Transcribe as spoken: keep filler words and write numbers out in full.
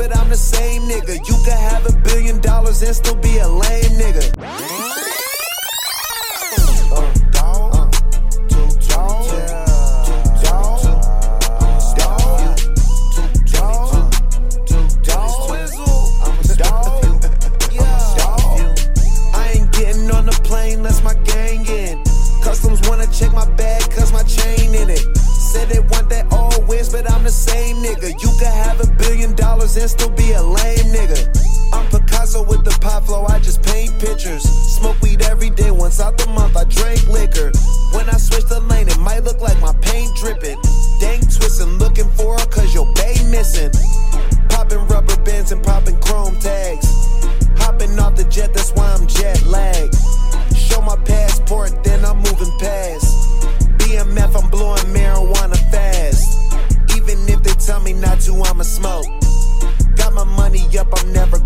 but I'm the same nigga. You could have a billion dollars and still be a lame nigga. Uh, dog, uh, two dog, yeah, two dog, dog, two dog, two dog, I'm a dog, yeah, dog. I ain't getting on the plane unless my gang in. Customs wanna check my bag cause my chain in it. Said they want that always, but I'm the same nigga. You could have a billion dollars and still be a lame nigga. I'm Picasso with the pop flow, I just paint pictures. Smoke weed every day, once out the month I drink liquor. When I switch the lane, it might look like my paint dripping. Dang twistin', looking for her cause your bae missing. Popping rubber bands and popping chrome tags. Hopping off the jet, that's why I'm jet lagged. Show my passport, then I'm moving past. B M F, I'm blowing marijuana fast. Even if they tell me not to, I'ma smoke. Got my money up, I'm never